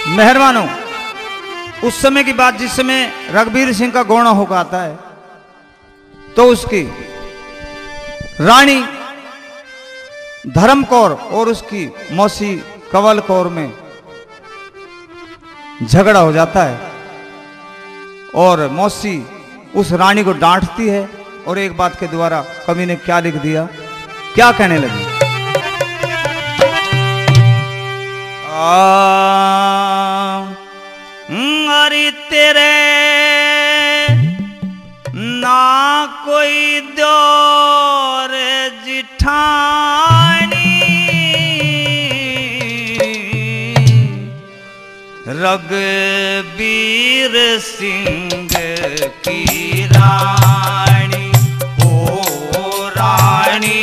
मेहरबान हो। उस समय की बात जिस समय रघुवीर सिंह का गौना होकर आता है तो उसकी रानी धर्म कौर और उसकी मौसी कंवल कौर में झगड़ा हो जाता है और मौसी उस रानी को डांटती है और एक बात के द्वारा कवि ने क्या लिख दिया, क्या कहने लगी। अरे तेरे ना कोई दौर जिठानी रघुवीर सिंह की रानी, ओ रानी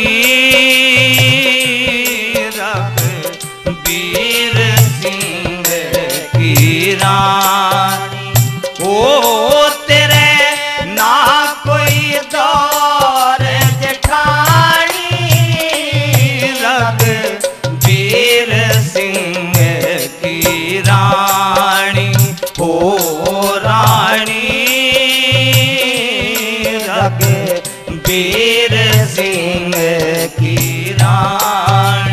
रघुवीर सिंह की रानी, ओ तेरे ना कोई दौर जेठानी रघुवीर सिंह की रानी, ओ रानी रघुवीर सिंह की रानी।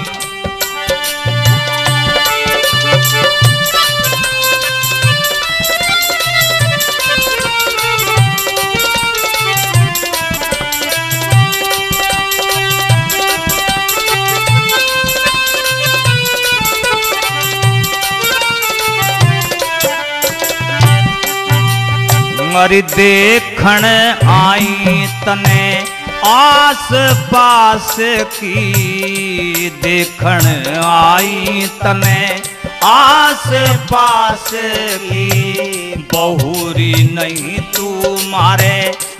अरे देखण आई तने आस पास की, देखण आई तने आस पास की, बहुरी नहीं तू मारे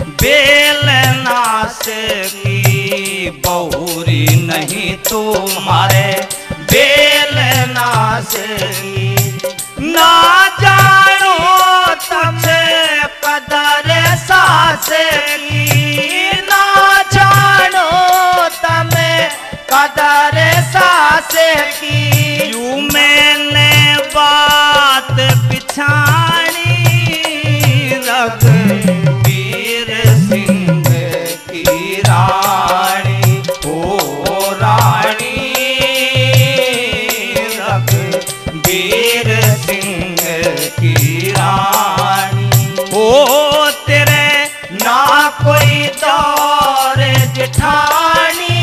बेलनास की, बहुरी नहीं तू मारे बेलनास की, ना जानो तसे कदर सास की, ना जानो तमे कदर सास की, यूं मैंने बात पिछाड़ी रघुवीर सिंह की रानी, ओ रानी रघुवीर सिंह की रानी, ओ तेरे ना कोई दौर जेठानी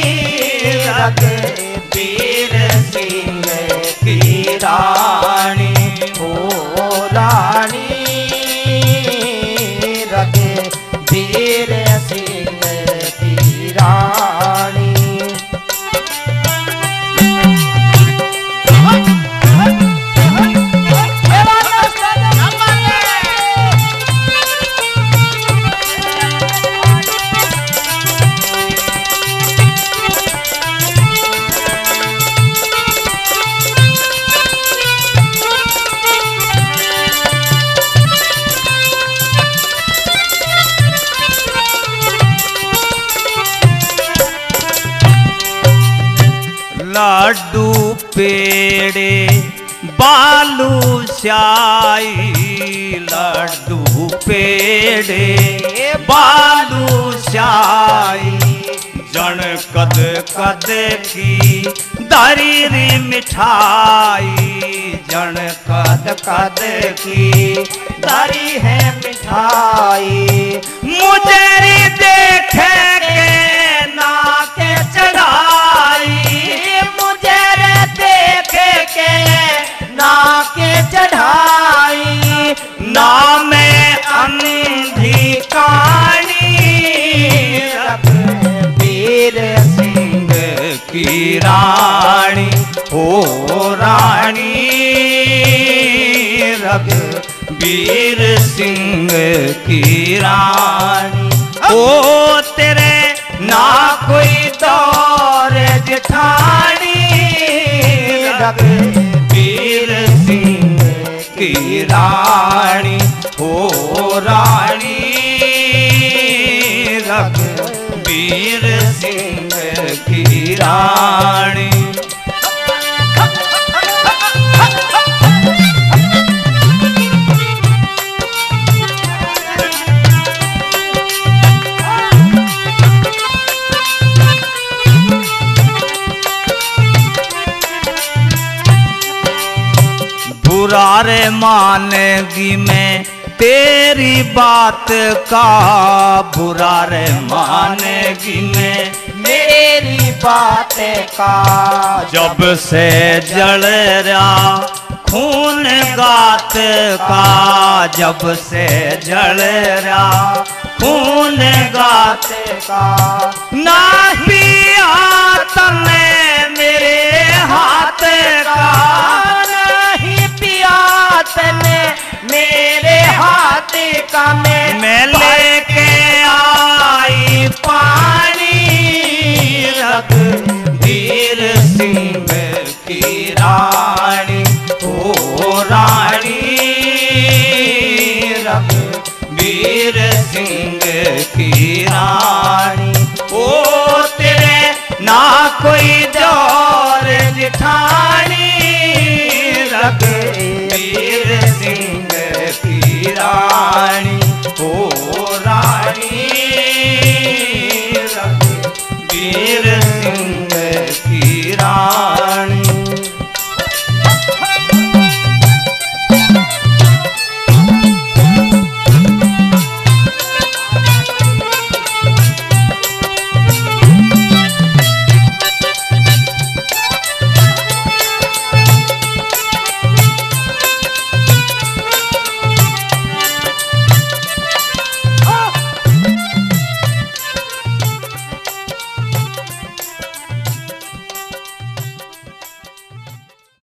रघुवीर सिंह की रानी, ओ रानी रघुवीर सिंह की रानी। लाडू पेड़े बालू श्याई, लड्डू पेड़े बालू श्याई, जन कद कद की दरीरी मिठाई, जन कद कद की दरी है मिठाई, मुझे देखे के ना के चढ़ाई, मुझे देखे के ना के चढ़ाई, ना मैं अंधी कानी रघुवीर सिंह की रानी, ओ रानी रघुवीर सिंह की रानी, ओ तेरे ना कोई दौर जेठानी रघुवीर सिंह की रानी, ओ रानी रघुवीर सिंह की रानी। बुरा रे मानेगी मैं तेरी बात का, बुरा रे मानेगी मैं मेरी बात का। जब से जल रहा खून गात का, जब से जल रहा खून गात का। ना पिया तने मेरे हाथ का, नहीं पिया तने मेरे हाथ का। मैं लेके आई पानी रघुवीर सिंह की रानी, ओ रानी रघुवीर सिंह की रानी। ओ तेरे ना कोई जोर जिठानी रघुवीर सिंह की रानी, ओ रानी रघुवीर